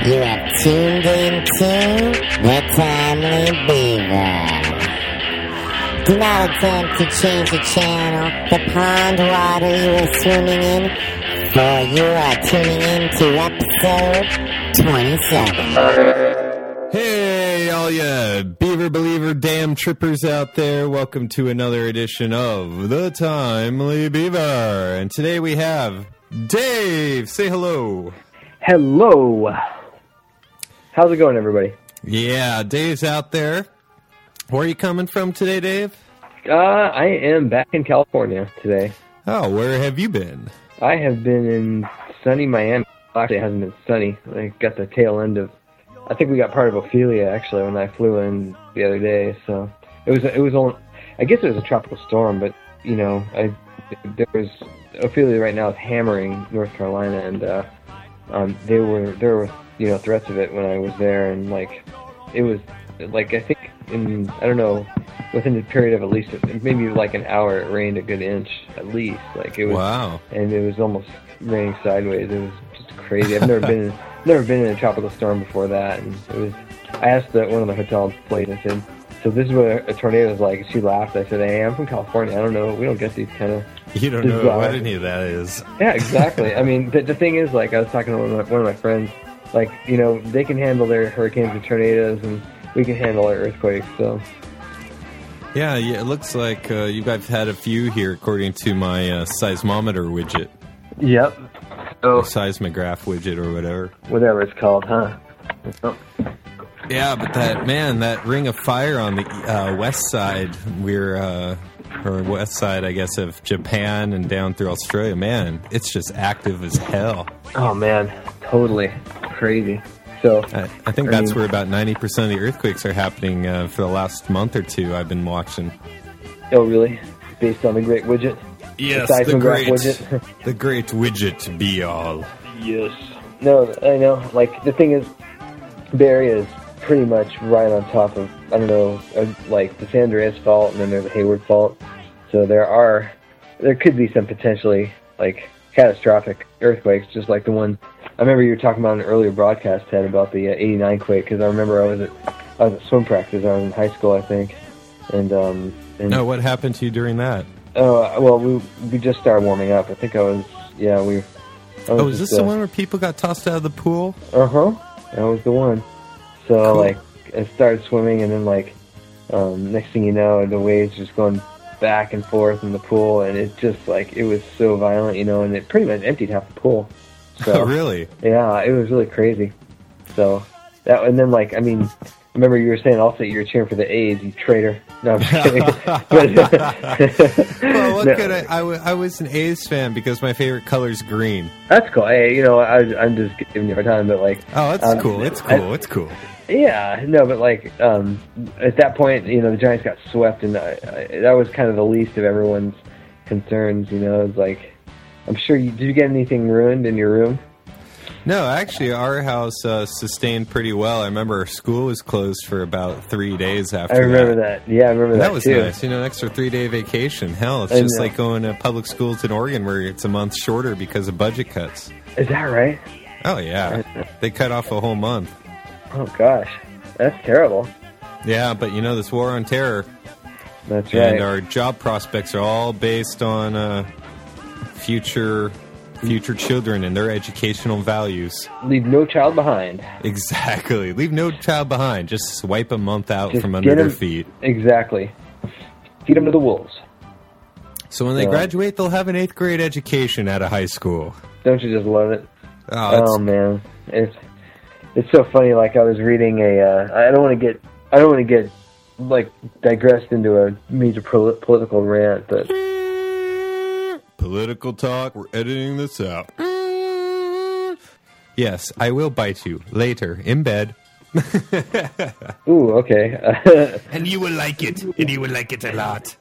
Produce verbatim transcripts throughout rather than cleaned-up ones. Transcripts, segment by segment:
You have tuned into the Timely Beaver. Do not attempt to change the channel, the pond water you are swimming in, for you are tuning into episode twenty-seven. Hey, all ya Beaver Believer damn trippers out there. Welcome to another edition of the Timely Beaver. And today we have Dave. Say hello. Hello. How's it going, everybody? Yeah, Dave's out there. Where are you coming from today, Dave? Uh, I am back in California today. Oh, where have you been? I have been in sunny Miami. Actually, it hasn't been sunny. I got the tail end of... I think we got part of Ophelia, actually, when I flew in the other day. So it was, it was only... I guess it was a tropical storm, but, you know, I there was... Ophelia right now is hammering North Carolina, and uh, um, they were there were, you know, threats of it when I was there, and, like, it was... Like, I think in, I don't know, within a period of at least, maybe like an hour, it rained a good inch, at least. Like, it was, wow. And it was almost raining sideways. It was just crazy. I've never been, never been in a tropical storm before that. And it was, I asked the, one of the hotel employees, I said, so this is what a tornado is like. And she laughed. I said, hey, I'm from California. I don't know. We don't get these kind of... You don't bizarre. know what any of that is. Yeah, exactly. I mean, the, the thing is, like, I was talking to one of, my, one of my friends, like, you know, they can handle their hurricanes and tornadoes, and we can handle our earthquakes, so... Yeah, yeah, it looks like uh, you guys had a few here, according to my uh, seismometer widget. Yep. Oh. Or seismograph widget or whatever. Whatever it's called, huh? Oh. Yeah, but that, man, that ring of fire on the uh, west side, we're, uh, or west side, I guess, of Japan and down through Australia, man, it's just active as hell. Oh, man, totally crazy. So I, I think I that's mean, where about ninety percent of the earthquakes are happening uh, for the last month or two I've been watching. Oh, really? Based on the great widget? Yes, the, the great, widget? the great widget be all. Yes. No, I know. Like, the thing is, Bay Area is pretty much right on top of, I don't know, uh, like the San Andreas fault, and then there's the Hayward fault. So there are, there could be some potentially, like, catastrophic earthquakes, just like the one... I remember you were talking about an earlier broadcast, Ted, about the uh, eighty-nine quake, because I remember I was at I was at swim practice. I was in high school, I think, and um. And, no, what happened to you during that? Oh uh, well, we we just started warming up. I think I was yeah we. I was oh, is just, this the uh, one where people got tossed out of the pool? Uh huh. That was the one. So Cool. like I started swimming, and then like um, next thing you know, the waves just going back and forth in the pool, and it just like it was so violent, you know, and it pretty much emptied half the pool. So, Oh, really? Yeah, it was really crazy. So that, and then like, I mean, I remember you were saying also you were cheering for the A's, you traitor. No, I'm just kidding. Well, what No. could I, I? w- I was an A's fan because my favorite color is green. That's cool. Hey, you know, I, I'm just giving you a hard time, but like, Oh, it's um, cool. It's I- cool. It's cool. yeah, no, but like, um, at that point, you know, the Giants got swept, and I, I, that was kind of the least of everyone's concerns. You know, it's like, I'm sure you did. You get anything ruined in your room? No, actually, our house uh, sustained pretty well. I remember our school was closed for about three days after I remember that. that. Yeah, I remember And that, that was too. nice. You know, an extra three-day vacation. Hell, it's I just know. like going to public schools in Oregon where it's a month shorter because of budget cuts. Is that right? Oh, yeah. They cut off a whole month. Oh gosh, that's terrible. Yeah, but you know, this war on terror That's and right. our job prospects are all based on uh, future future children and their educational values. Leave no child behind. Exactly. Leave no child behind. Just swipe a month out Just from under get their 'em- feet. Exactly. Feed them to the wolves. So when they Yeah. graduate, they'll have an eighth grade education out of high school. Don't you just love it? Oh, that's, Oh man, it's it's so funny. Like I was reading a. Uh, I don't want to get. I don't want to get like digressed into a major pol- political rant, but political talk. We're editing this out. Yes, I will bite you later in bed. ooh, okay. And you will like it. And you will like it a lot.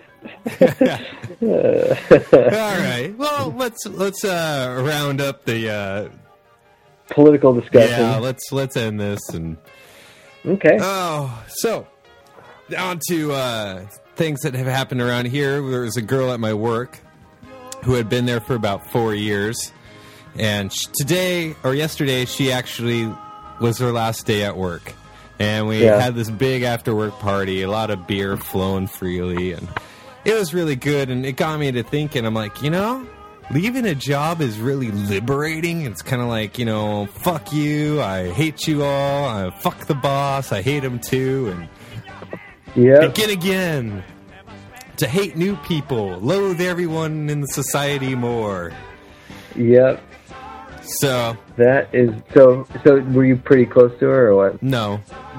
All right. Well, let's let's uh, round up the uh, Political discussion. yeah. Let's let's end this and Okay. oh, so on to uh, things that have happened around here. There was a girl at my work who had been there for about four years, and sh- today or yesterday she actually was her last day at work. And we Yeah. had this big after-work party, a lot of beer flowing freely, and it was really good, and it got me to thinking, I'm like, you know, leaving a job is really liberating. It's kind of like, you know, fuck you, I hate you all, I fuck the boss, I hate him too, and Yeah. begin again to hate new people, loathe everyone in the society more. Yep. So, That is so. So, were you pretty close to her, or what? no.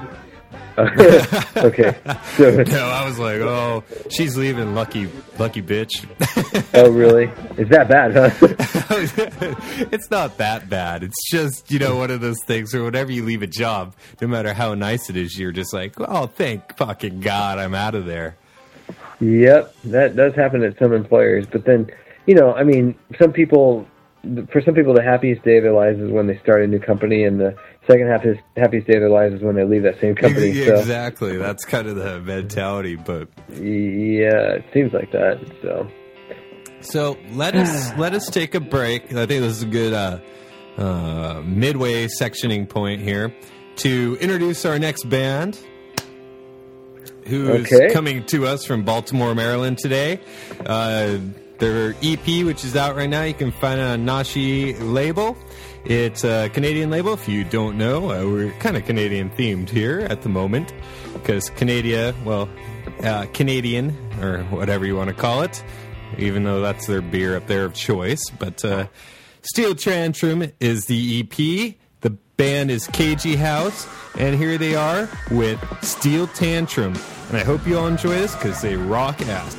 Okay. So, No, I was like, oh, she's leaving, lucky, lucky bitch. oh, really? Is that bad, huh? It's not that bad. It's just, you know, one of those things where whenever you leave a job, no matter how nice it is, you're just like, oh, thank fucking God I'm out of there. Yep, that does happen at some employers. But then, you know, I mean, some people, for some people, the happiest day of their lives is when they start a new company, and the second happiest happiest day of their lives is when they leave that same company. So, Exactly. That's kind of the mentality. But yeah, it seems like that. So, so let us let us take a break. I think this is a good uh, uh, midway sectioning point here to introduce our next band, who's Okay. coming to us from Baltimore, Maryland today. Uh, their E P, which is out right now, you can find it on Nashi label. It's a Canadian label, if you don't know. Uh, we're kind of Canadian themed here at the moment because Canada, well, uh, Canadian, or whatever you want to call it, even though that's their beer up there of choice. But uh, Steel Tantrum is the E P. The band is K G House, and here they are with Steel Tantrum. And I hope you all enjoy this because they rock ass.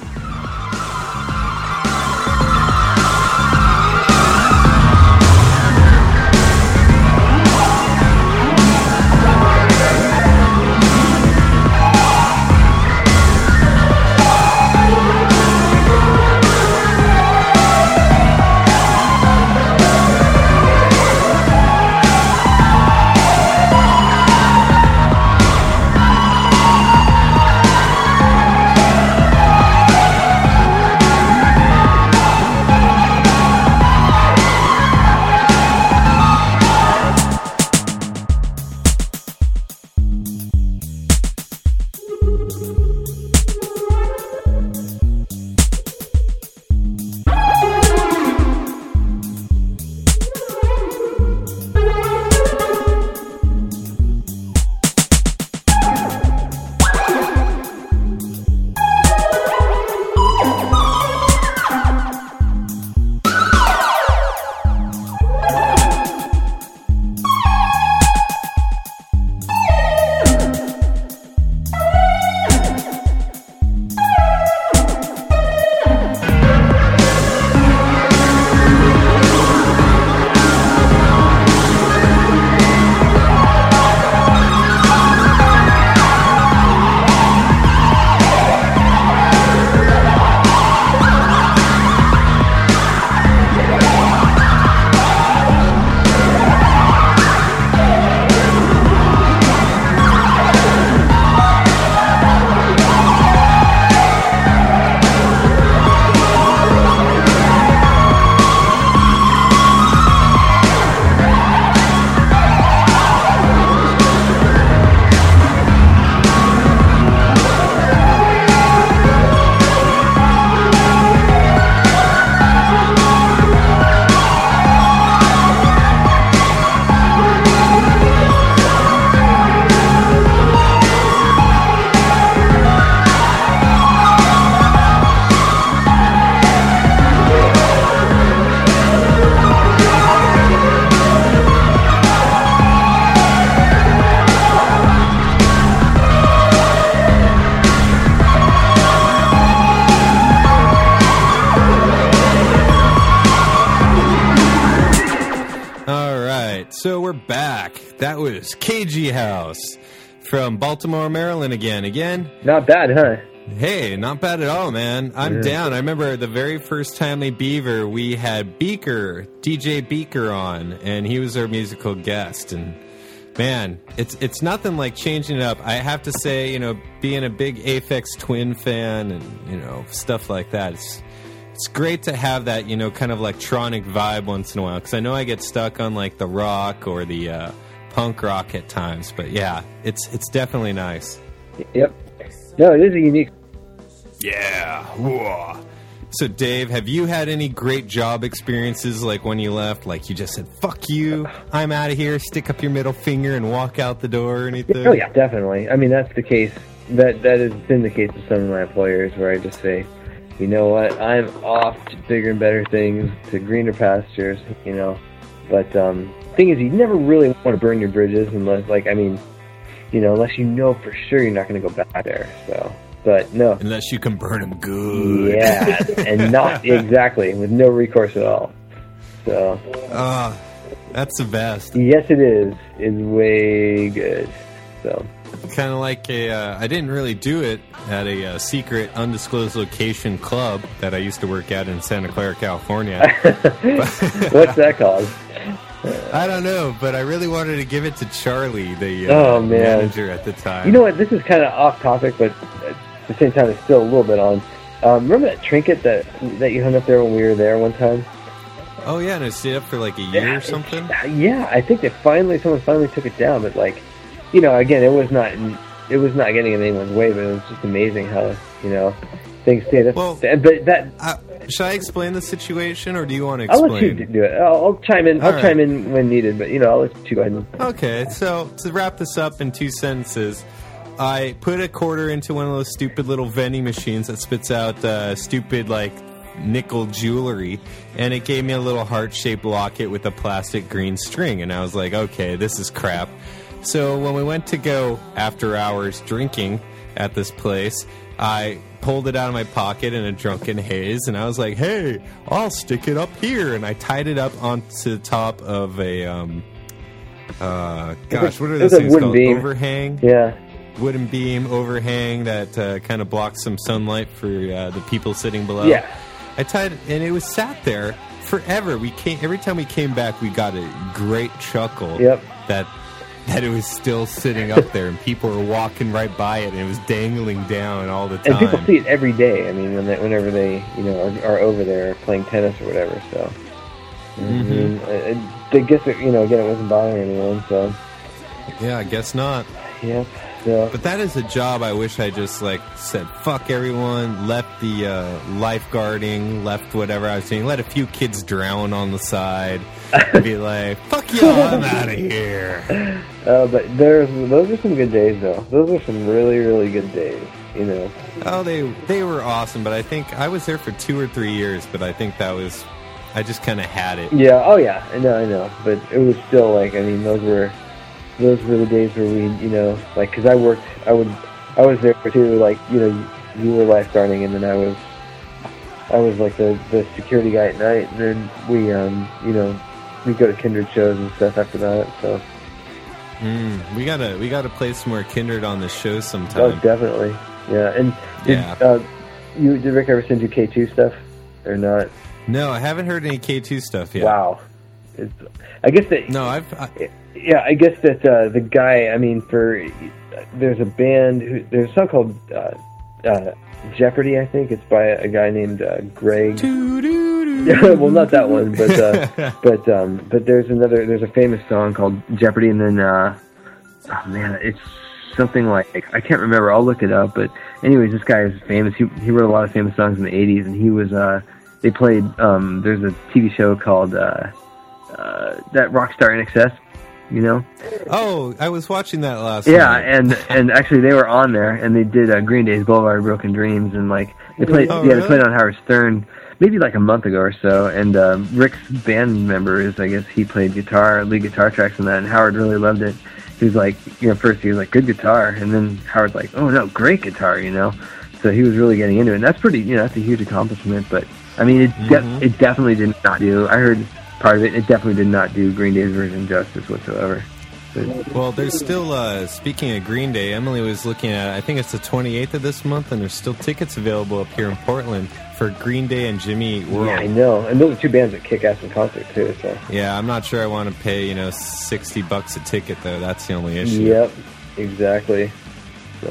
So we're back. That was K G House from Baltimore, Maryland again. Again, Not bad, huh? hey, not bad at all, man. I'm Yeah. down. I remember the very first Timely Beaver, we had Beaker, D J Beaker on, and he was our musical guest. And man, it's it's nothing like changing it up. I have to say, you know, being a big Aphex Twin fan and, you know, stuff like that, it's it's great to have that, you know, kind of electronic vibe once in a while. Because I know I get stuck on like the rock or the uh, punk rock at times. But yeah, it's it's definitely nice. Yep. No, it is a unique. Yeah. Whoa. So, Dave, have you had any great job experiences, like when you left, like you just said, fuck you, I'm out of here, stick up your middle finger and walk out the door or anything? Oh, yeah, definitely. I mean, that's the case. That That has been the case with some of my employers where I just say, you know what, I'm off to bigger and better things, to greener pastures, you know. But um, the thing is, you never really want to burn your bridges unless, like, I mean, you know, unless you know for sure you're not going to go back there, so... But no. Unless you can burn them good. Yeah, and not exactly, with no recourse at all. So. Ah, uh, that's the best. Yes, it is. It's way good. So. Kind of like a, uh, I didn't really do it at a uh, secret, undisclosed location club that I used to work at in Santa Clara, California. What's that called? I don't know, but I really wanted to give it to Charlie, the uh, oh, man. manager at the time. You know what? This is kind of off topic, but at the same time, it's still a little bit on. Um, remember that trinket that that you hung up there when we were there one time? Oh yeah, and it stayed up for like a year yeah, or something. Yeah, I think they finally someone finally took it down, but like, you know, again, it was not it was not getting in anyone's way, but it was just amazing how you know things stayed up. Well, but that. Uh, should I explain the situation, or do you want to explain? I'll let you do it. I'll, I'll chime in. I'll All chime right. in when needed, but you know, I'll let you go ahead. And... Okay, so to wrap this up in two sentences, I put a quarter into one of those stupid little vending machines that spits out uh, stupid like nickel jewelry, and it gave me a little heart-shaped locket with a plastic green string, and I was like, okay, this is crap. So when we went to go after hours drinking at this place, I pulled it out of my pocket in a drunken haze, and I was like, hey, I'll stick it up here. And I tied it up onto the top of a, um, uh, gosh, what are those things called? Beam. Overhang? Yeah. Wooden beam overhang that uh, kind of blocks some sunlight for uh, the people sitting below. Yeah. I tied it, and it was sat there forever. We came Every time we came back, we got a great chuckle. Yep. That... that it was still sitting up there, and people were walking right by it, and it was dangling down all the time. And people see it every day. I mean, when they, whenever they, you know, are, are over there playing tennis or whatever. So, mm-hmm. I, mean, I, I guess it, you know, again, it wasn't bothering anyone. So, yeah, I guess not. Yep. So. But that is a job I wish I just like said fuck everyone, left the uh, lifeguarding, left whatever I was doing, let a few kids drown on the side, and be like, fuck y'all, I'm out of here. Uh, but there's those are some good days though. Those are some really really good days. You know. Oh, they they were awesome, but I think I was there for two or three years, but I think that was I just kind of had it. Yeah. Oh yeah. I know. I know. But it was still like I mean those were. Those were the days where we, you know, like, because I worked, I would, I was there too, like, you know, you, you were lifeguarding, and then I was, I was like the, the security guy at night, and then we, um, you know, we go to Kindred shows and stuff after that, so. Mm, we gotta, we gotta play some more Kindred on the show sometime. Oh, definitely, yeah. And did, yeah. Uh, you did Rick ever send you K two stuff or not? No, I haven't heard any K two stuff yet. Wow. It's, I guess that. No, I've. I, Yeah, I guess that uh, the guy, I mean, for there's a band, who, there's a song called uh, uh, Jeopardy, I think. It's by a, a guy named uh, Greg. Well, not that one, but uh, but um, but there's another, there's a famous song called Jeopardy, and then, uh, oh man, it's something like, I can't remember, I'll look it up, but anyways, this guy is famous. He, he wrote a lot of famous songs in the eighties, and he was, uh, they played, um, there's a T V show called uh, uh, that Rockstar N X S. You know? Oh, I was watching that last yeah, night. and and actually they were on there, and they did uh, Green Day's Boulevard of Broken Dreams, and like they played, oh, yeah, really? they played on Howard Stern maybe like a month ago or so. And uh, Rick's band member is, I guess, he played guitar, lead guitar tracks on that, and Howard really loved it. He was like, you know, first he was like, good guitar, and then Howard's like, oh no, great guitar, you know. So he was really getting into it, and that's pretty, you know, that's a huge accomplishment. But I mean, it de- mm-hmm. it definitely did not do. I heard part of it. It definitely did not do Green Day's version justice whatsoever. Well, there's still, uh, speaking of Green Day, Emily was looking at, I think it's the twenty-eighth of this month, and there's still tickets available up here in Portland for Green Day and Jimmy Eat World. Yeah, I know. And those are two bands that kick ass in concert, too. So. Yeah, I'm not sure I want to pay, you know, sixty bucks a ticket, though. That's the only issue. Yep, exactly. So.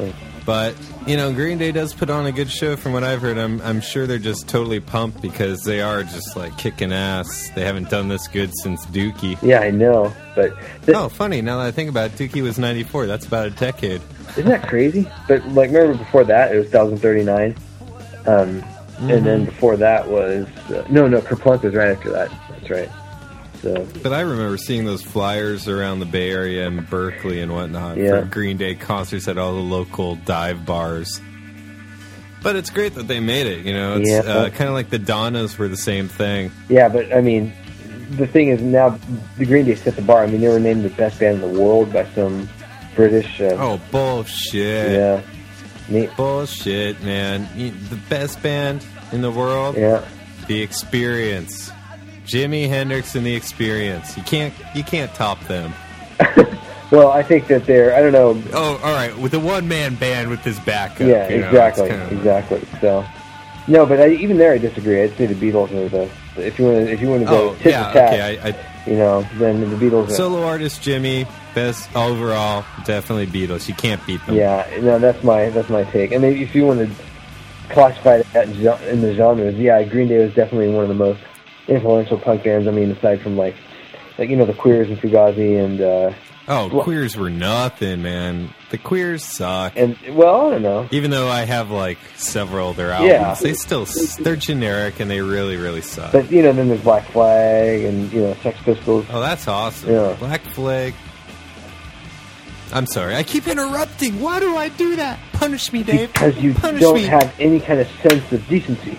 But, you know, Green Day does put on a good show from what I've heard. I'm I'm sure they're just totally pumped because they are just, like, kicking ass. They haven't done this good since Dookie. Yeah, I know, but... Th- oh, funny, now that I think about it, Dookie was ninety-four. That's about a decade. Isn't that crazy? But, like, remember before that, it was one thousand thirty-nine. Um, mm-hmm. And then before that was... Uh, no, no, Kerplunk was right after that. That's right. So. But I remember seeing those flyers around the Bay Area and Berkeley and whatnot yeah. for Green Day concerts at all the local dive bars. But it's great that they made it, you know. It's yeah. uh, kind of like the Donnas were the same thing. Yeah, but, I mean, the thing is now the Green Day set the bar. I mean, they were named the best band in the world by some British... Uh, oh, bullshit. Yeah. Neat. Bullshit, man. The best band in the world? Yeah. The Experience. Jimi Hendrix and The Experience. You can't you can't top them. Well, I think that they're, I don't know. Oh, all right, with a one-man band with his backup. Yeah, you know, exactly, kind of exactly. So, no, but I, even there I disagree. I'd say the Beatles are the, if you want to, if you want to go oh, tit yeah, for tat, okay, I, I, you know, then the Beatles are. Solo artist Jimmy, best overall, definitely Beatles. You can't beat them. Yeah, no, that's my, that's my take. And maybe if you want to classify that in the genres, yeah, Green Day was definitely one of the most influential punk bands. I mean, aside from like, like you know, the Queers and Fugazi and. Uh, oh, well, Queers were nothing, man. The Queers suck. And well, I don't know. Even though I have like several of their albums, yeah. they still they're generic and they really really suck. But you know, then there's Black Flag and you know, Sex Pistols. Oh, that's awesome. Yeah. Black Flag. I'm sorry, I keep interrupting. Why do I do that? Punish me, Dave. Because you Punish don't me. have any kind of sense of decency.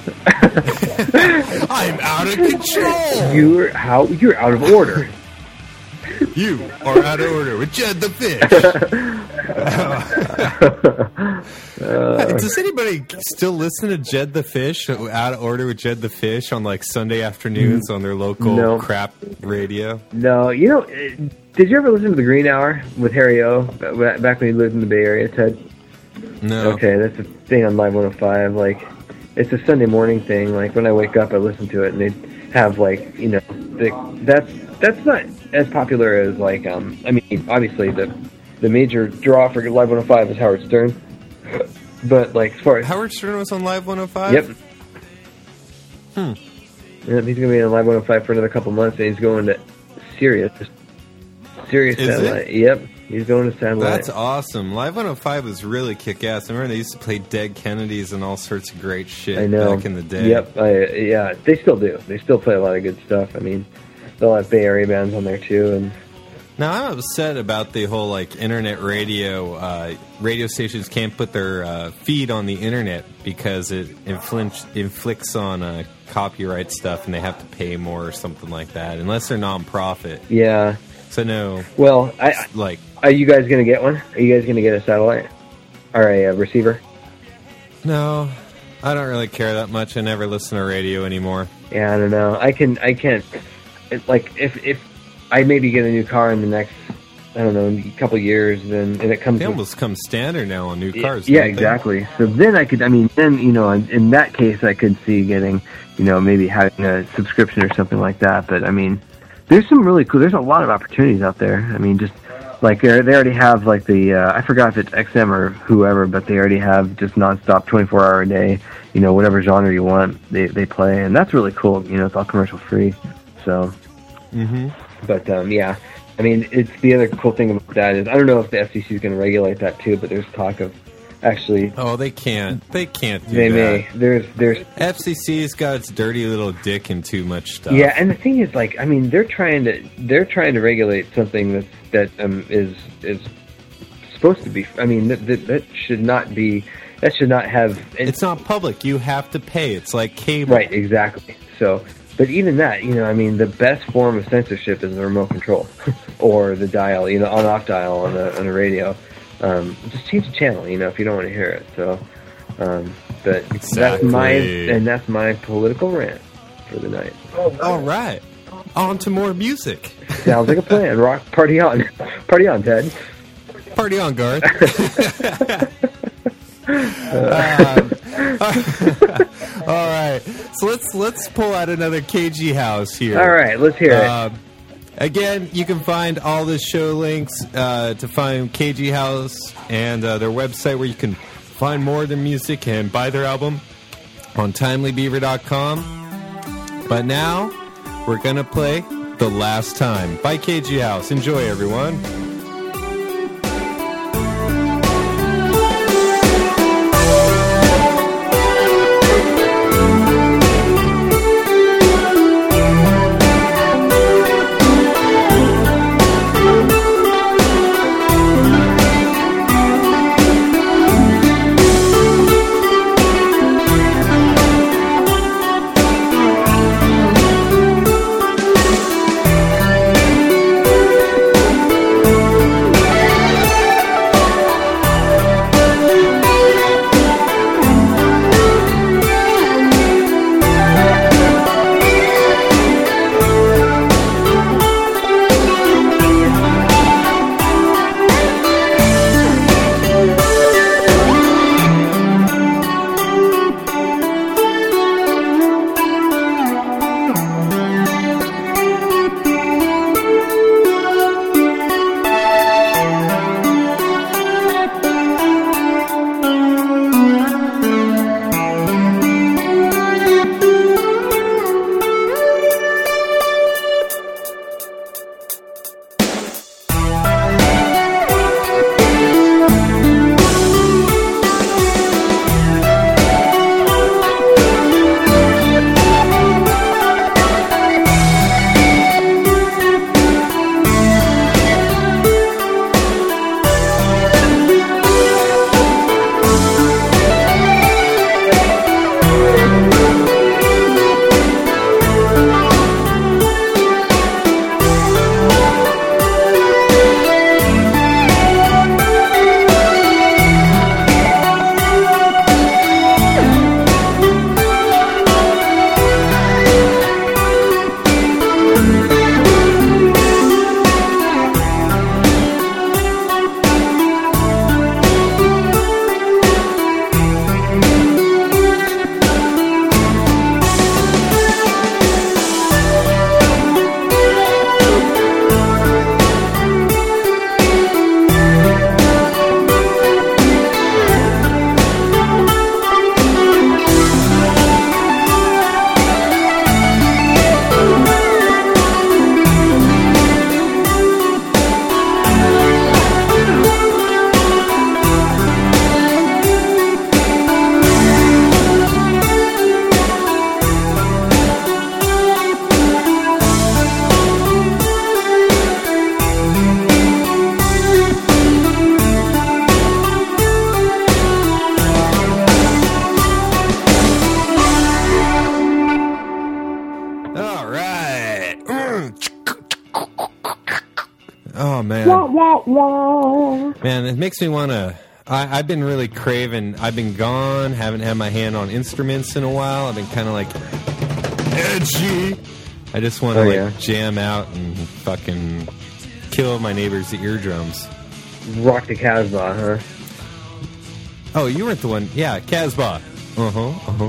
I'm out of control. You're how you're out of order. You are out of order with Jed the Fish. uh, Does anybody still listen to Jed the Fish? Out of Order with Jed the Fish on like Sunday afternoons on their local no. crap radio? No, you know. Did you ever listen to the Green Hour with Harry O back when he lived in the Bay Area, Ted? No. Okay, that's a thing on Live one oh five. Like, it's a Sunday morning thing. Like when I wake up, I listen to it, and they have like, you know, the, that's that's not as popular as like. Um, I mean, obviously the the major draw for Live one oh five is Howard Stern, but like as far as Howard Stern was on Live one oh five. Yep. Hmm. Yep, he's gonna be on Live one oh five for another couple months, and he's going to Sirius. Sirius Is Satellite. it? Yep. He's going to Satellite. That's awesome. Live one oh five was really kick-ass. I remember they used to play Dead Kennedys and all sorts of great shit I know. back in the day. Yep. I, yeah, they still do. They still play a lot of good stuff. I mean, they'll have Bay Area bands on there, too. And now, I'm upset about the whole, like, internet radio. Uh, radio stations can't put their uh, feed on the internet because it infl- inflicts on uh, copyright stuff and they have to pay more or something like that, unless they're non-profit. Yeah. So, no. Well, I, like... Are you guys going to get one? Are you guys going to get a satellite? Or a uh, receiver? No. I don't really care that much. I never listen to radio anymore. Yeah, I don't know. I can, I can't, it, like, if, if I maybe get a new car in the next, I don't know, a couple years, then, and it comes... They with, almost come standard now on new cars. Yeah, don't exactly. They? So then I could, I mean, then, you know, in, in that case, I could see getting, you know, maybe having a subscription or something like that. But, I mean, there's some really cool, there's a lot of opportunities out there. I mean, just... Like, they already have, like, the, uh, I forgot if it's X M or whoever, but they already have just nonstop, twenty-four hour a day, you know, whatever genre you want, they they play. And that's really cool. You know, it's all commercial free. So, mm-hmm. But, um, yeah. I mean, it's the other cool thing about that is, I don't know if the F C C is going to regulate that, too, but there's talk of actually... Oh, they can't. They can't do they that. They may. There's, there's... F C C's got its dirty little dick in too much stuff. Yeah, and the thing is, like, I mean, they're trying to, they're trying to regulate something that's, that um, is is supposed to be. I mean, that, that that should not be. That should not have. Any, it's not public. You have to pay. It's like cable. Right. Exactly. So, but even that, you know, I mean, the best form of censorship is the remote control or the dial. You know, on-off dial on the on the radio. Um, just change the channel. You know, if you don't want to hear it. So, um, but exactly. That's my and that's my political rant for the night. All right. On to more music. Sounds like a plan. Rock, party on. Party on, Ted. Party on, Garth. um, all right. So let's let's pull out another K G house here. All right, let's hear uh, it. Again, you can find all the show links uh, to find K G House and uh, their website where you can find more of their music and buy their album on timely beaver dot com. But now, we're going to play The Last Time by K G House. Enjoy, everyone. Oh, man. Wah, wah, wah. Man, it makes me want to... I've been really craving... I've been gone, haven't had my hand on instruments in a while. I've been kind of like edgy. I just want to Oh, like yeah. jam out and fucking kill my neighbor's eardrums. Rock the Casbah, huh? Oh, you weren't the one... Yeah, Casbah. Uh-huh,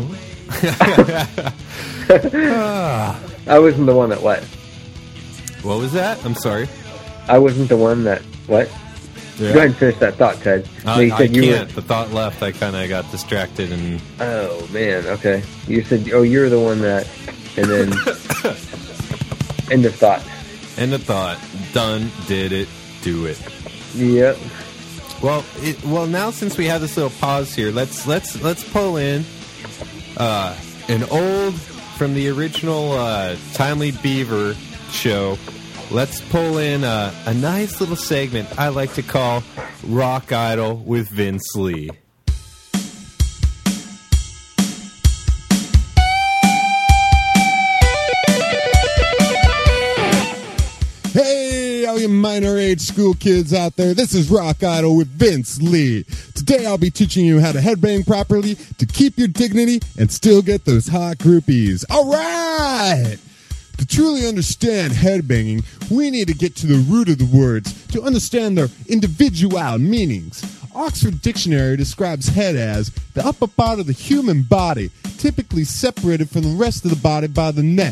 uh-huh. I wasn't the one that what? What was that? I'm sorry. I wasn't the one that what? Yeah. Go ahead and finish that thought, Ted. Uh, No, you I said you can't. The thought left. I kind of got distracted and... were. Oh man, okay. You said, oh, you're the one that, and then end of thought. End of thought. Done. Did it. Do it. Yep. Well, it, well. Now since we have this little pause here, let's let's let's pull in uh, an old from the original uh, Timely Beaver show. Let's pull in uh, a nice little segment I like to call Rock Idol with Vince Lee. Hey, all you minor age school kids out there, this is Rock Idol with Vince Lee. Today I'll be teaching you how to headbang properly to keep your dignity and still get those hot groupies. All right! To truly understand headbanging, we need to get to the root of the words to understand their individual meanings. Oxford Dictionary describes head as the upper part of the human body, typically separated from the rest of the body by the neck.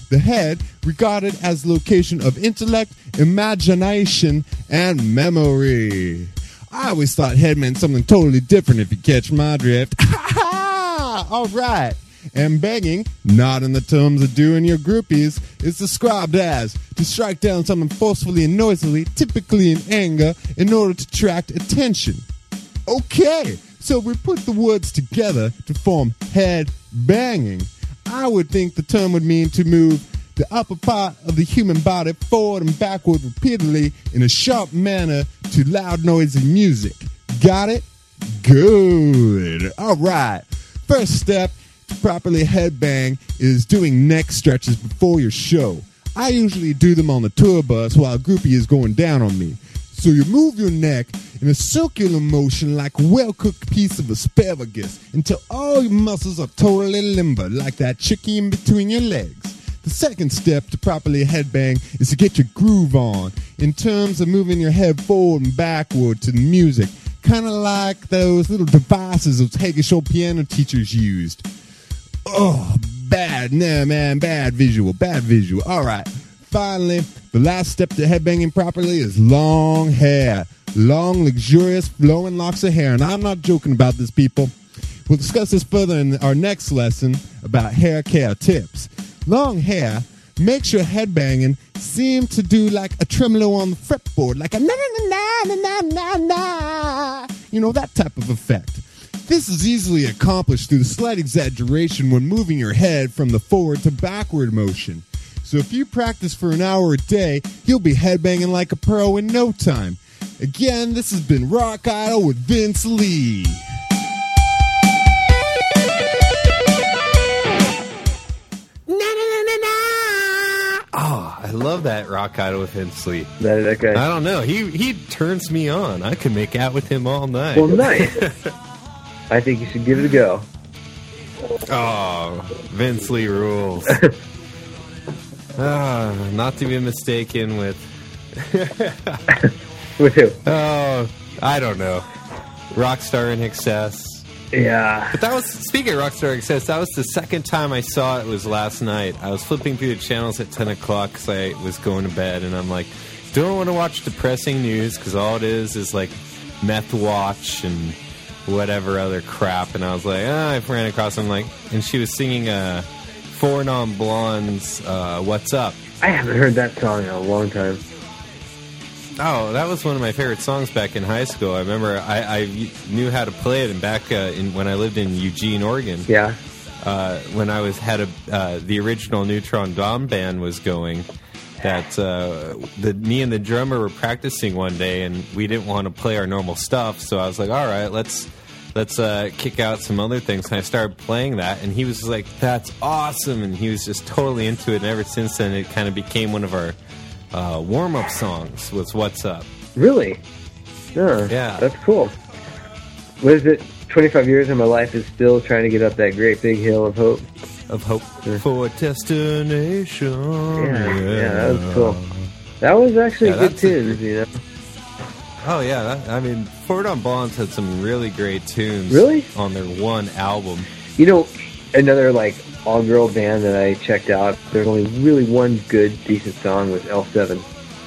The head, regarded as the location of intellect, imagination, and memory. I always thought head meant something totally different, if you catch my drift. All right. And banging, not in the terms of doing your groupies, is described as to strike down someone forcefully and noisily, typically in anger, in order to attract attention. Okay, so we put the words together to form head banging. I would think the term would mean to move the upper part of the human body forward and backward repeatedly in a sharp manner to loud, noisy music. Got it? Good. All right. First step to properly headbang is doing neck stretches before your show. I usually do them on the tour bus while a groupie is going down on me. So you move your neck in a circular motion like a well-cooked piece of asparagus until all your muscles are totally limber, like that chicky in between your legs. The second step to properly headbang is to get your groove on in terms of moving your head forward and backward to the music, kind of like those little devices those Hagershore piano teachers used. Oh, bad. Nah, man, bad visual, bad visual. All right. Finally, the last step to headbanging properly is long hair. Long, luxurious, flowing locks of hair. And I'm not joking about this, people. We'll discuss this further in our next lesson about hair care tips. Long hair makes your headbanging seem to do like a tremolo on the fretboard, like a na na na na na na na. You know, that type of effect. This is easily accomplished through the slight exaggeration when moving your head from the forward to backward motion. So if you practice for an hour a day, you'll be headbanging like a pro in no time. Again, this has been Rock Idol with Vince Lee. Oh, I love that Rock Idol with Vince Lee. That, that guy. I don't know. He he turns me on. I could make out with him all night. Well, nice. I think you should give it a go. Oh, Vince Lee rules. Ah, not to be mistaken with... With who? Oh, I don't know. Rockstar in Excess. Yeah. But that was, speaking of Rockstar in Excess, that was the second time I saw it was last night. I was flipping through the channels at ten o'clock because I was going to bed, and I'm like, don't want to watch depressing news because all it is is like Meth Watch and whatever other crap. And I was like, ah, I ran across, I'm like, and she was singing uh, Four Non Blondes, uh, What's Up? I haven't heard that song in a long time. Oh, that was one of my favorite songs back in high school. I remember I, I knew how to play it, and back uh, in, when I lived in Eugene, Oregon. Yeah. Uh, when I was had a uh, the original Neutron Dawn band was going, that uh, the me and the drummer were practicing one day, and we didn't want to play our normal stuff, so I was like, all right, let's let's uh, kick out some other things. And I started playing that, and he was like, that's awesome, and he was just totally into it. And ever since then, it kind of became one of our Uh, warm-up songs was What's Up. Really? Oh, Yeah. That's cool. What is it? twenty-five years of my life is still trying to get up that great big hill of hope. Of Hope Yeah. for Destination. Yeah, yeah, that was cool. That was actually Yeah, a good that's a tune, you know. Oh, yeah. That, I mean, Four Non Blondes had some really great tunes Really? on their one album. You know, another, like, all-girl band that I checked out, there's only really one good, decent song with L seven.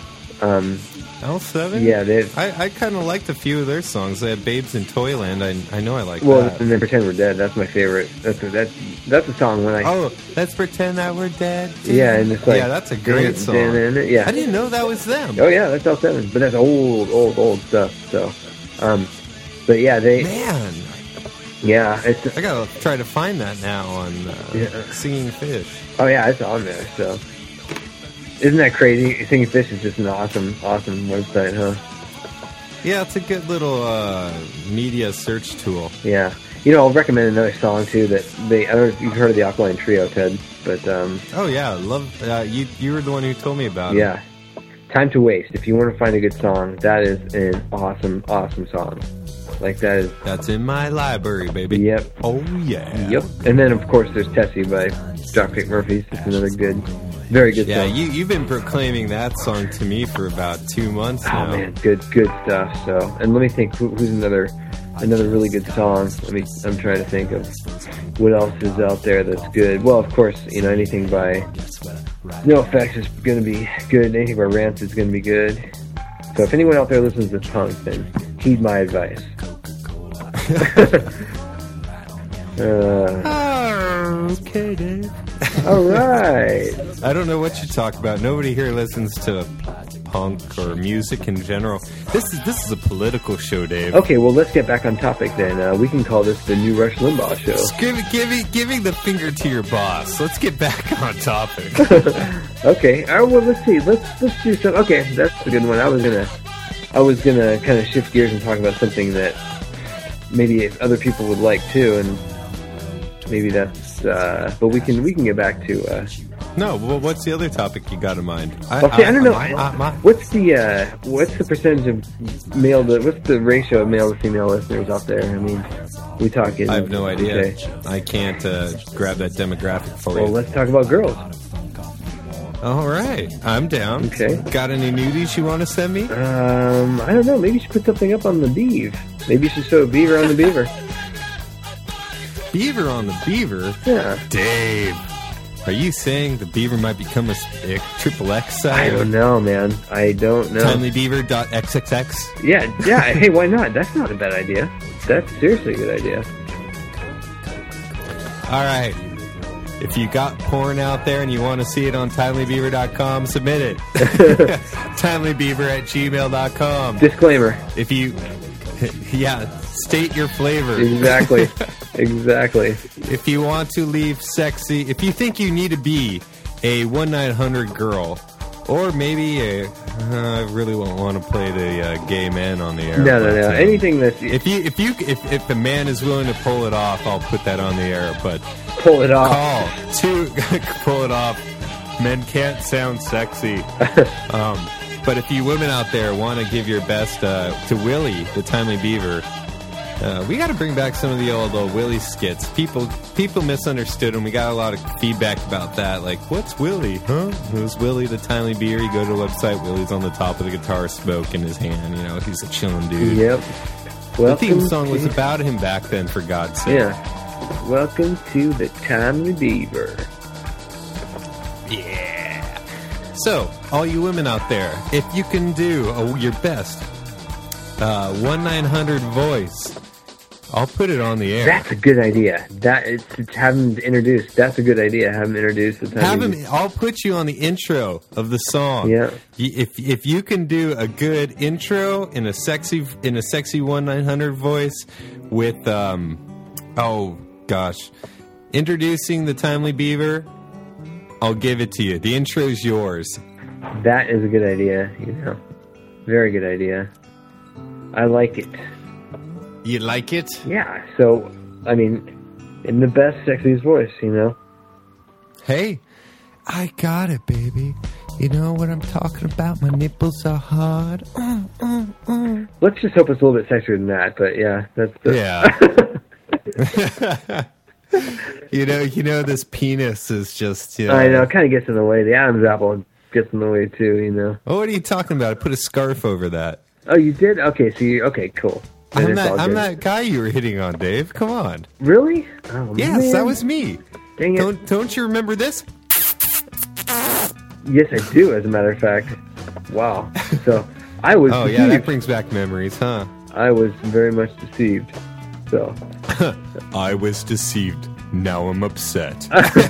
Um, L seven? yeah, they I, I kind of liked a few of their songs. They had Babes in Toyland. I, I know I like well, that. and then Pretend We're Dead. That's my favorite. That's a, that's that's a song when I Oh, let's pretend that we're dead. yeah, and it's like yeah, that's a great song. Yeah, I didn't know that was them. oh yeah, that's L seven, but that's old, old, old stuff. So, um, but yeah, they Man, yeah, it's I gotta try to find that now on uh, Yeah. Singing Fish. oh yeah, it's on there. So, isn't that crazy? Singing Fish is just an awesome, awesome website, huh? Yeah, it's a good little uh, media search tool. Yeah. You know, I'll recommend another song too that they. I don't know if you've heard of the Alkaline Trio, Ted, but um, Oh yeah, love uh, you. You were the one who told me about it. yeah, Time to Waste. If you want to find a good song, that is an awesome, awesome song. Like that is. That's in my library, baby. Yep. Oh yeah. Yep. And then of course there's Tessie by Dropkick Murphys. It's another good, very good Yeah, song. you you've been proclaiming that song to me for about two months Oh now. man, good, good stuff. So, and let me think. Who, who's another, another really good song? Let me. I'm trying to think of what else is out there that's good. Well, of course, you know anything by No Effects is going to be good. Anything by Rancid is going to be good. So if anyone out there listens to punk, then heed my advice. uh, okay, Dave. all right. I don't know what you talk about. Nobody here listens to punk or music in general. This is this is a political show, Dave. Okay, well, let's get back on topic then. Uh, we can call this the new Rush Limbaugh show. Just give, giving, giving the finger to your boss. Let's get back on topic. Okay, all right, well, let's see. Let's let's do some. Okay, that's a good one. I was gonna, I was gonna kind of shift gears and talk about something that maybe other people would like too, and maybe that's. Uh, but we can we can get back to. Uh, No, well, what's the other topic you got in mind? I, well, see, I don't know. I, I, I, what's the uh, what's the percentage of male to what's the ratio of male to female listeners out there? I mean, we talking. I have no idea. Okay. I can't uh, grab that demographic for you. Well, let's talk about girls. All right, I'm down. Okay. Got any nudies you want to send me? Um, I don't know. Maybe you should put something up on the Beav. Maybe you should show a beaver on the beaver. Beaver on the beaver? Yeah. Dave, are you saying the beaver might become a, a triple X site? I don't know, man. I don't know. timely beaver dot x x x? Yeah, yeah. Hey, why not? That's not a bad idea. That's seriously a good idea. All right. If you got porn out there and you want to see it on timely beaver dot com, submit it. timely beaver at gmail dot com. Disclaimer. If you, yeah, state your flavor. Exactly. Exactly. If you want to leave sexy, if you think you need to be a one nine hundred girl, or maybe a, uh, I really won't want to play the uh, gay man on the air. No, no, but, no. uh, Anything that's If you, if you, if if the man is willing to pull it off, I'll put that on the air. But pull it off. call to pull it off. Men can't sound sexy. um, but if you women out there want to give your best uh, to Willie, the Timely Beaver, uh, we got to bring back some of the old, old Willie skits. People people misunderstood him. We got a lot of feedback about that. Like, what's Willie? Huh? Who's Willie, the Timely Beaver? You go to the website, Willie's on the top of the guitar, smoke in his hand. You know, he's a chilling dude. Yep. The Welcome theme song was to- about him back then, for God's sake. Yeah. Welcome to the Timely Beaver. Yeah. So, all you women out there, if you can do uh, your best uh, one nine hundred voice, I'll put it on the air. That's a good idea. That is to have him introduced. That's a good idea. Have him introduced. The Timely Have him. Beaver. I'll put you on the intro of the song. Yeah. Y- If if you can do a good intro in a sexy in a sexy one nine hundred voice with um oh gosh, introducing the Timely Beaver, I'll give it to you. The intro's yours. That is a good idea. You know, very good idea. I like it. You like it? Yeah. So, I mean, in the best, sexiest voice. You know. Hey, I got it, baby. You know what I'm talking about? My nipples are hard. Uh, uh, uh. Let's just hope it's a little bit sexier than that. But yeah, that's the, Yeah. you know, you know, this penis is just. You know, I know. It kind of gets in the way. The Adam's apple gets in the way too. You know. Oh, what are you talking about? I put a scarf over that. Oh, you did? Okay. So you okay? Cool. Then I'm it's that. all I'm good. that guy you were hitting on, Dave. Come on. Really? Oh, Yes, man. that was me. Dang it. Don't don't you remember this? Yes, I do. As a matter of fact. Wow. So I was. Oh yeah, that deceived. brings back memories, huh? I was very much deceived. So I was deceived. Now I'm upset.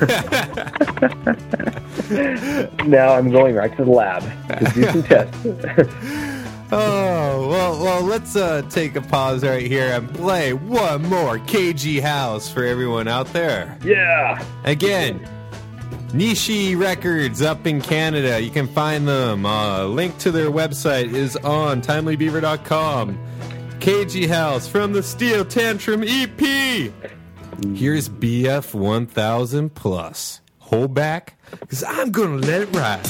now I'm going right to the lab to do some tests. Oh, well, well, let's uh, take a pause right here and play one more K G House for everyone out there. Yeah. Again, Nishi Records up in Canada. You can find them. Uh, link to their website is on timely beaver dot com. K G House from the Steel Tantrum E P. Here's B F one thousand plus. Hold back, because I'm going to let it ride.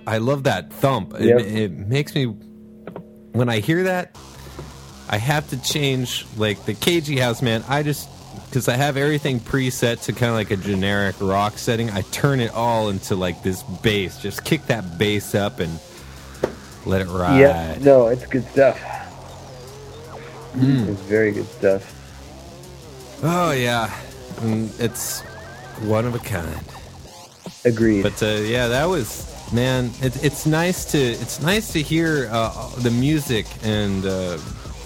I love that thump. Yep. It, it makes me, when I hear that, I have to change, like, the K G House, man. I just, because I have everything preset to kind of like a generic rock setting, I turn it all into, like, this bass. Just kick that bass up and let it ride. Yeah, no, it's good stuff. Mm. It's very good stuff. Oh, yeah. And it's one of a kind. Agreed. But, uh, yeah, that was... Man, it, it's nice to it's nice to hear uh, the music and uh,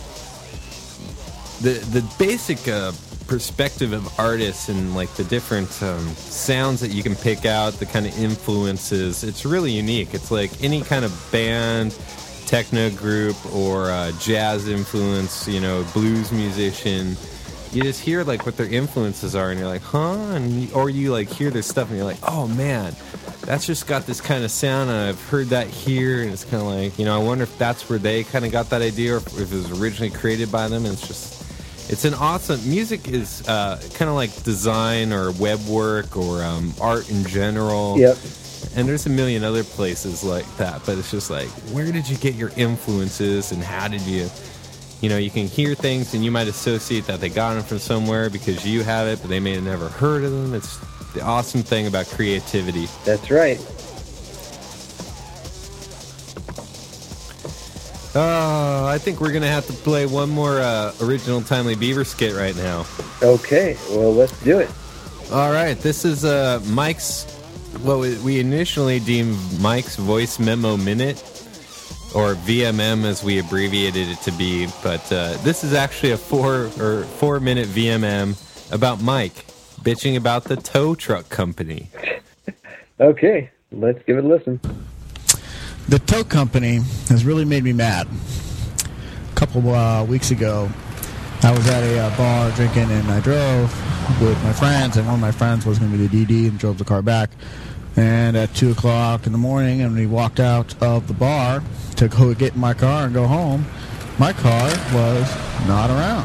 the the basic uh, perspective of artists and like the different um, sounds that you can pick out, the kind of influences. It's really unique. It's like any kind of band, techno group, or uh, jazz influence, you know, blues musician. You just hear like what their influences are, and you're like, huh? And or you like hear their stuff, and you're like, oh man, that's just got this kind of sound, and I've heard that here, and it's kind of like, you know, I wonder if that's where they kind of got that idea, or if it was originally created by them. And it's just, it's an awesome music is uh, kind of like design or web work or um, art in general. Yep. And there's a million other places like that, but it's just like, where did you get your influences, and how did you? You know, you can hear things and you might associate that they got them from somewhere because you have it, but they may have never heard of them. It's the awesome thing about creativity. That's right. Oh, I think we're going to have to play one more uh, original Timely Beaver skit right now. Okay, well, let's do it. All right, this is uh, Mike's, what we initially deemed Mike's Voice Memo Minute, or V M M as we abbreviated it to be, but uh, this is actually a four or four minute V M M about Mike bitching about the tow truck company. Okay, let's give it a listen. The tow company has really made me mad. A couple uh, weeks ago, I was at a uh, bar drinking, and I drove with my friends, and one of my friends was going to be the D D and drove the car back. And at two o'clock in the morning, and we walked out of the bar to go get in my car and go home, my car was not around.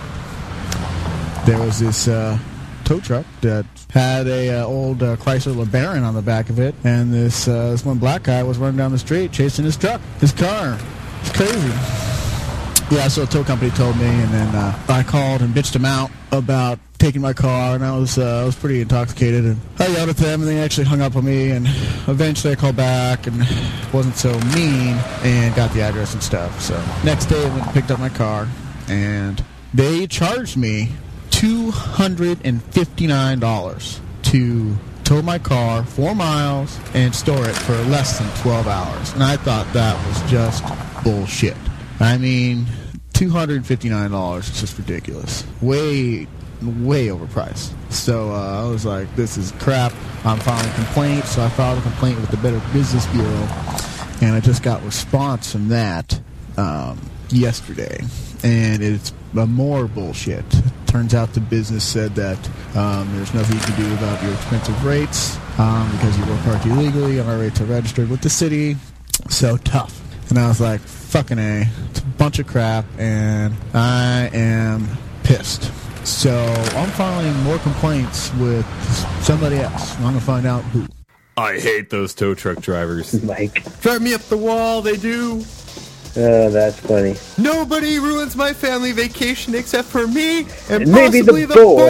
There was this uh, tow truck that had a uh, old uh, Chrysler LeBaron on the back of it, and this uh, this one black guy was running down the street chasing his truck, his car. It's crazy. Yeah, so the tow company told me, and then uh, I called and bitched them out about taking my car, and I was uh, I was pretty intoxicated, and I yelled at them, and they actually hung up on me, and eventually I called back and wasn't so mean and got the address and stuff. So next day I went and picked up my car, and they charged me two hundred fifty-nine dollars to tow my car four miles and store it for less than twelve hours, and I thought that was just bullshit. I mean, two hundred fifty-nine dollars is just ridiculous. Way, way overpriced. So uh, I was like, this is crap. I'm filing a complaint. So I filed a complaint with the Better Business Bureau, and I just got response from that um, yesterday. And it's uh, more bullshit. Turns out the business said that um, there's nothing you can do about your expensive rates um, because you were parked illegally and our rates are registered with the city. So tough. And I was like, fucking A, it's a bunch of crap, and I am pissed. So I'm filing more complaints with somebody else. I'm going to find out who. I hate those tow truck drivers. Mike. Drive me up the wall, they do. Oh, that's funny. Nobody ruins my family vacation except for me and, And maybe possibly the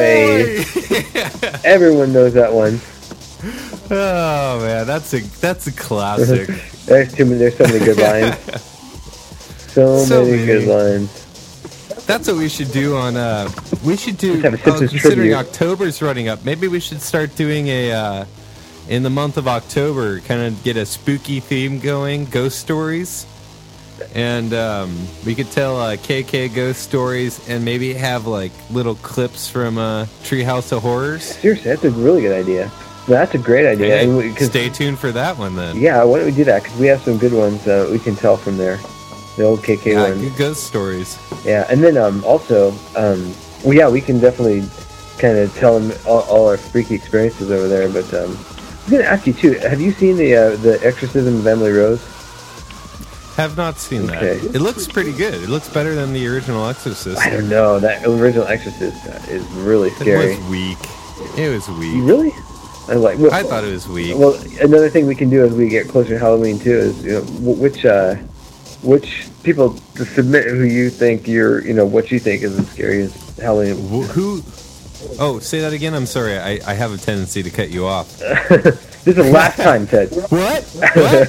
the boy. Everyone knows that one. Oh man, that's a that's a classic. There's too many. There's so many good lines. So, So many, many. good lines. That's what we should do on. Uh, we should do. Let's have a Uh, Simpsons considering tribute. October's running up, maybe we should start doing a uh, in the month of October. Kind of get a spooky theme going, ghost stories, and um, we could tell uh, K K ghost stories, and maybe have like little clips from uh, Treehouse of Horrors. Seriously, that's a really good idea. That's a great idea. Hey, And we- 'cause- stay tuned for that one then. yeah, why don't we do that? Because we have some good ones uh, we can tell from there. The old K K Yeah, ones. good ghost stories. Yeah, and then um, also, um, well, yeah, we can definitely kind of tell them all, all our freaky experiences over there. But um, I was going to ask you too. Have you seen the uh, the Exorcism of Emily Rose? Have not seen Okay. that. It looks pretty good. It looks better than the original Exorcist. I don't know. That original Exorcist is really It scary. was weak. It was weak. Really? I like. Well, I thought it was weak. Well, another thing we can do as we get closer to Halloween too is, you know, wh- which uh, which people to submit who you think you're, you know, what you think is the scariest Halloween. Wh- Who? Oh, say that again. I'm sorry. I, I have a tendency to cut you off. This is the last time, Ted. What? What?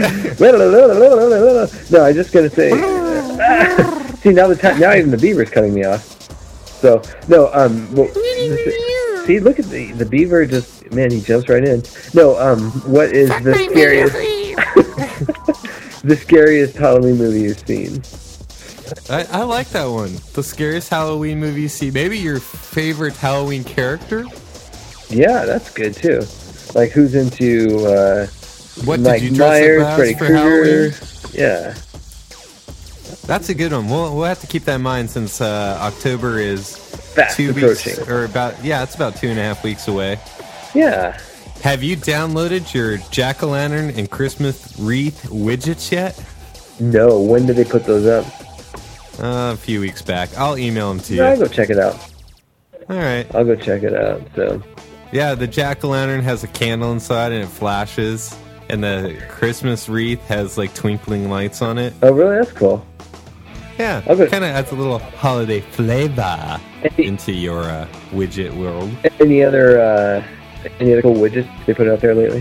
No, I'm just gonna say. See, now the time, now even the beaver's cutting me off. So no, um, well, this, see, look at the the beaver. Just man, he jumps right in. No, um, what is the scariest? The scariest Halloween movie you've seen? I, I like that one. The scariest Halloween movie you see. Maybe your favorite Halloween character? Yeah, that's good too. Like, who's into uh, What Mike did you dress Myers, up as Freddy for Krueger? Halloween? Yeah. That's a good one. We'll, we'll have to keep that in mind since uh, October is Fast two approaching. weeks, or about, yeah, it's about two and a half weeks away. Yeah. Have you downloaded your jack-o'-lantern and Christmas wreath widgets yet? No, when did they put those up? Uh, a few weeks back. I'll email them to you. Yeah, I'll go check it out. All right. I'll go check it out. So. Yeah, the jack-o'-lantern has a candle inside and it flashes, and the Christmas wreath has like twinkling lights on it. Oh, really? That's cool. Yeah, I'll go- kind of adds a little holiday flavor Any, into your uh, widget world. any other uh, any other cool widgets they put out there lately?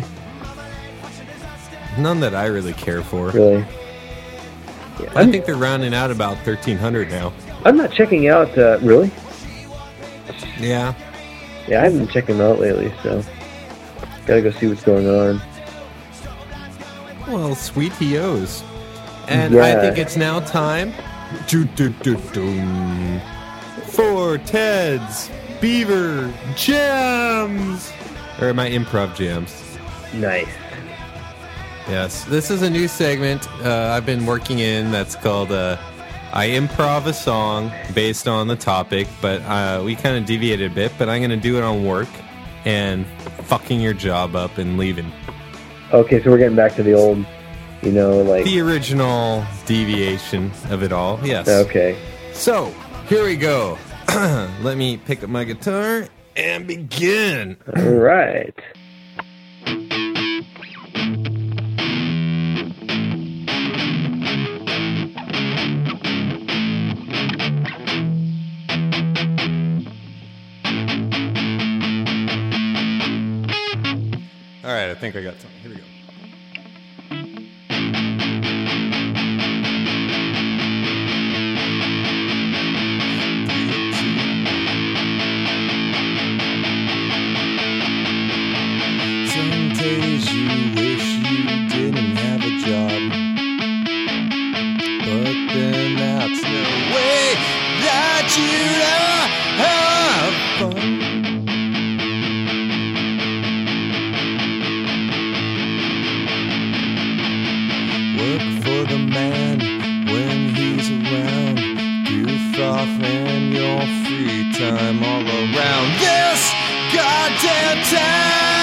None that I really care for. Really? Yeah, I I'm, think they're rounding out about thirteen hundred now. I'm not checking out. Uh, really? Yeah. Yeah, I haven't been checking them out lately. So gotta go see what's going on. Well, sweet T Os. And Yeah. I think it's now time do-do-do-dum, for Ted's Beaver Jams. Or my improv jams. Nice. Yes. This is a new segment uh, I've been working in that's called uh, I Improv a Song based on the topic, but uh, we kind of deviated a bit, but I'm going to do it on work and fucking your job up and leaving. Okay, so we're getting back to the old, you know, like. The original deviation of it all, yes. Okay. So, here we go. Let me pick up my guitar and begin. All right. All right, I think I got something. Here we go. Some days you wish you didn't have a job, but then that's no way that you'd ever have fun. Work for the man when he's around. Goof off in your free time all around this goddamn town.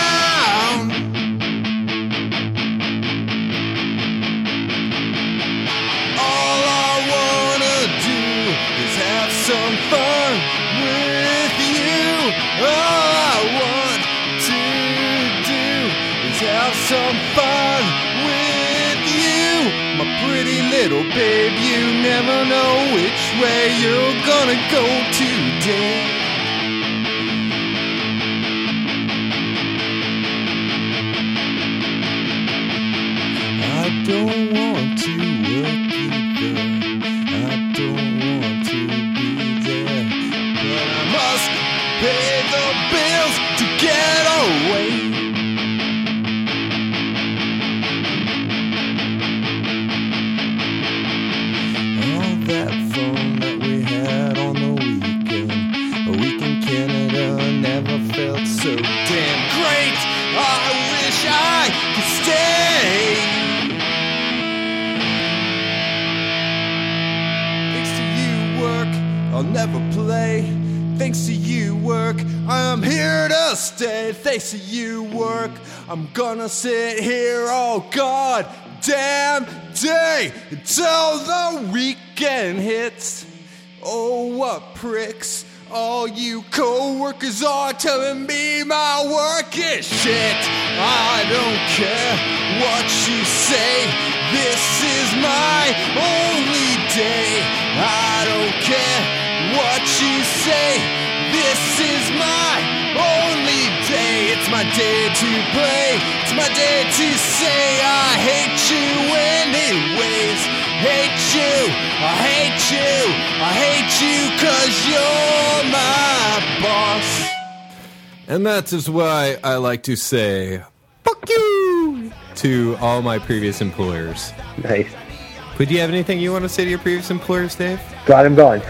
All I wanna do is have some fun with you. All I want to do is have some fun with you. My pretty little babe, you never know which way you're gonna go today. I don't want to work either. I don't want to be there, but I must pay the bills to get away. All that fun that we had on the weekend, a week in Canada never felt so damn great. I wish I could stay. Thanks to you, work, I'll never play. Thanks to you, work, I'm here to stay. Thanks to you, work, I'm gonna sit here all goddamn day until the weekend hits. Oh, what pricks All you co-workers are telling me my work is shit. I don't care what you say. This is my only day. I don't care what you say. This is my only day. It's my day to play. It's my day to say I hate you anyways. Hate you, I hate you, I hate you 'cause you're my boss. And that is why I like to say, fuck you, to all my previous employers. Nice. But do you have anything you want to say to your previous employers, Dave? Glad I'm gone.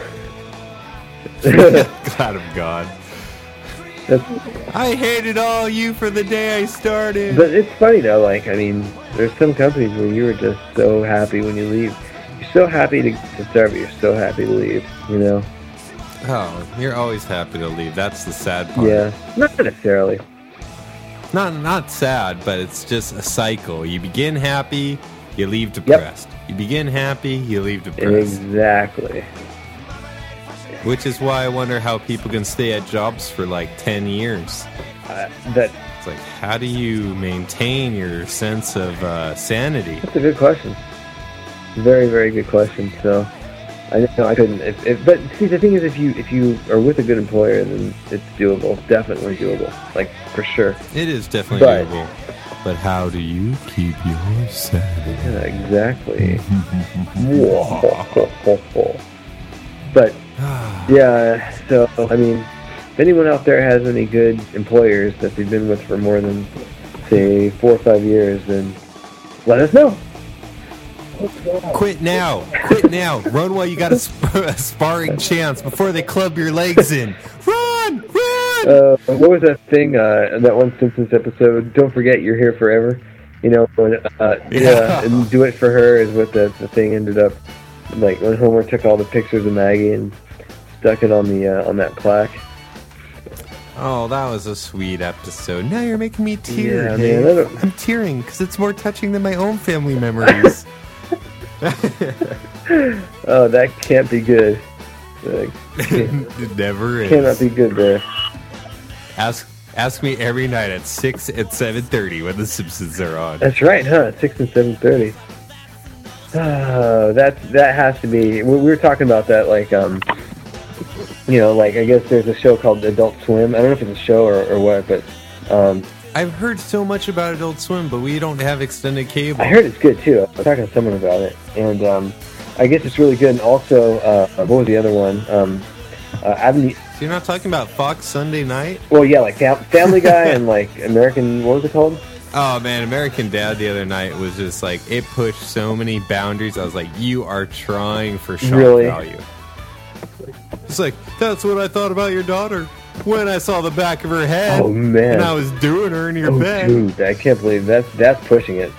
Glad I'm gone. That's, I hated all you for the day I started. but it's funny though, like, I mean, there's some companies where you were just so happy when you leave. You're so happy to, to start, but you're so happy to leave, you know? Oh, you're always happy to leave. That's the sad part. Yeah, not necessarily. Not not sad, but it's just a cycle. You begin happy, you leave depressed. Yep. You begin happy, you leave depressed. Exactly. Which is why I wonder how people can stay at jobs for like ten years. Uh, that It's like, how do you maintain your sense of uh, sanity? That's a good question. Very, very good question. So, I know I couldn't. If, if, but see, the thing is, if you if you are with a good employer, then it's doable. It's definitely doable. Like, for sure. It is definitely But- doable. But how do you keep your sanity? Yeah, exactly. Whoa. But yeah, so I mean, if anyone out there has any good employers that they've been with for more than say four or five years, then let us know. Quit now! Quit now! Run while you got a, sp- a sparring chance before they club your legs in. Run! Run! Uh, what was that thing? Uh, that one Simpsons episode? Don't forget, you're here forever. You know, when, uh, yeah. Yeah. and do it for her is what the, the thing ended up. Like when Homer took all the pictures of Maggie and stuck it on the uh, on that plaque. Oh, that was a sweet episode. Now you're making me tear. Yeah, Dave. man, I don't- I'm tearing because it's more touching than my own family memories. Oh, that can't be good. Like, It never is. cannot be good there. Ask ask me every night at six at seven thirty when the Simpsons are on. That's right, huh? Six and seven thirty. Oh, that that has to be. We we were talking about that, like, um, you know, like I guess there's a show called Adult Swim. I don't know if it's a show or, or what, but um, I've heard so much about Adult Swim, but we don't have extended cable. I heard it's good too. I was talking to someone about it, and um, I guess it's really good. And also, uh, what was the other one? Um, uh, Avenue. So you're not talking about Fox Sunday Night? Well, yeah, like Fam- Family Guy and like American. What was it called? Oh man, American Dad the other night was just like, it pushed so many boundaries. I was like, you are trying for shock Really? value. It's like, that's what I thought about your daughter when I saw the back of her head. Oh, man. And I was doing her in your Oh, bed. dude, I can't believe that's that's pushing it.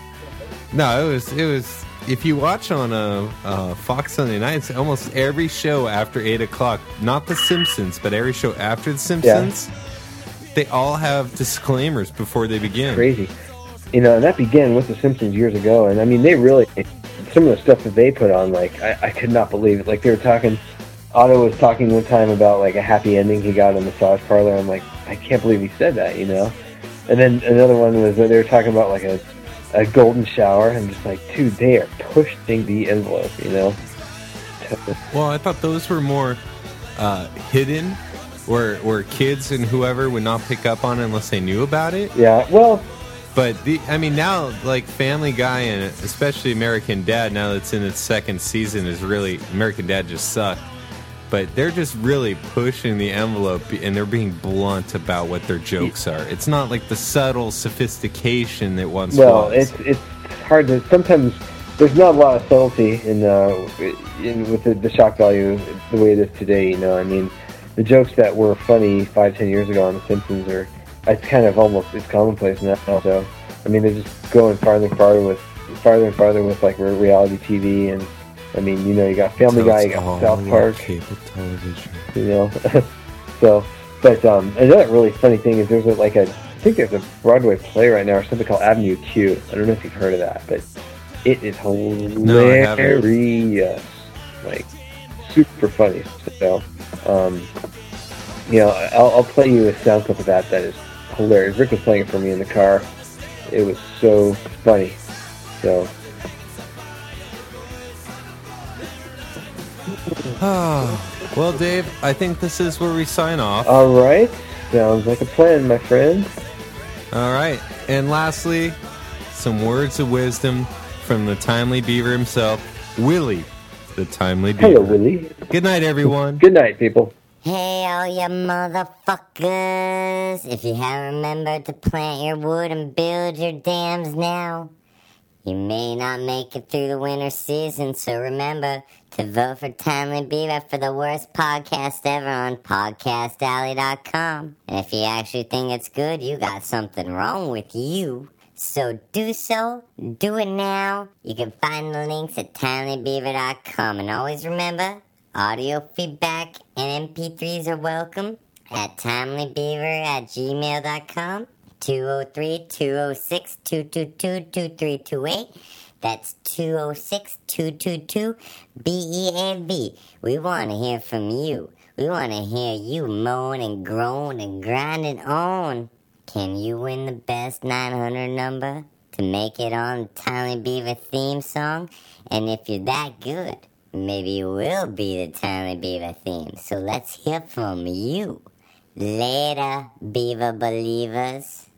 No, it was it was. If you watch on a uh, uh, Fox Sunday nights, almost every show after eight o'clock, not The Simpsons, but every show after The Simpsons, they all have disclaimers before they begin. Crazy. You know, and that began with The Simpsons years ago, and I mean, they really, some of the stuff that they put on, like, I, I could not believe it. Like, they were talking, Otto was talking one time about, like, a happy ending he got in a massage parlor. I'm like, I can't believe he said that, you know? And then another one was, they were talking about, like, a, a golden shower, and just like, dude, they are pushing the envelope, you know? Well, I thought those were more uh, hidden, where where kids and whoever would not pick up on it unless they knew about it. Yeah, well, But the, I mean, now like Family Guy and especially American Dad, now that it's in its second season, is really American Dad just sucked. But they're just really pushing the envelope, and they're being blunt about what their jokes are. It's not like the subtle sophistication that once well, was. it's it's hard to, sometimes there's not a lot of subtlety in, uh, in with the, the shock value the way it is today, you know? I mean, the jokes that were funny five, ten years ago on The Simpsons are, it's kind of almost, it's commonplace now. So, I mean, they're just going farther and farther with, farther and farther with, like, re- reality T V, and, I mean, you know, you got Family So Guy, it's you got all South Park, cable television. you know? So, but um, another really funny thing is there's a, like a, I think there's a Broadway play right now or something called Avenue Q. I don't know if you've heard of that, but it is No, I haven't. hilarious. Like, super funny. So, Um, you know, I'll, I'll play you a sound clip of that that is hilarious. Rick was playing it for me in the car. It was so funny. So, Well, Dave, I think this is where we sign off. all right. Sounds like a plan, my friend. All right. And lastly, some words of wisdom from the Timely Beaver himself, Willie, the Timely Beaver. Hello, Willie. Good night, everyone. Good night, people. Hey, all you motherfuckers. If you haven't remembered to plant your wood and build your dams now, you may not make it through the winter season, so remember to vote for Timely Beaver for the worst podcast ever on podcast alley dot com. And if you actually think it's good, you got something wrong with you. So do so, do it now. You can find the links at timely beaver dot com. And always remember, audio feedback and M P threes are welcome at timely beaver at gmail dot com. two oh three, two oh six, two two two, two three two eight. That's two oh six, two two two, B E A V. We want to hear from you. We want to hear you moan and groan and grinding on. Can you win the best nine hundred number to make it on the Timely Beaver theme song? And if you're that good, maybe you will be the Timely Beaver theme. So let's hear from you. Later, Beaver Believers.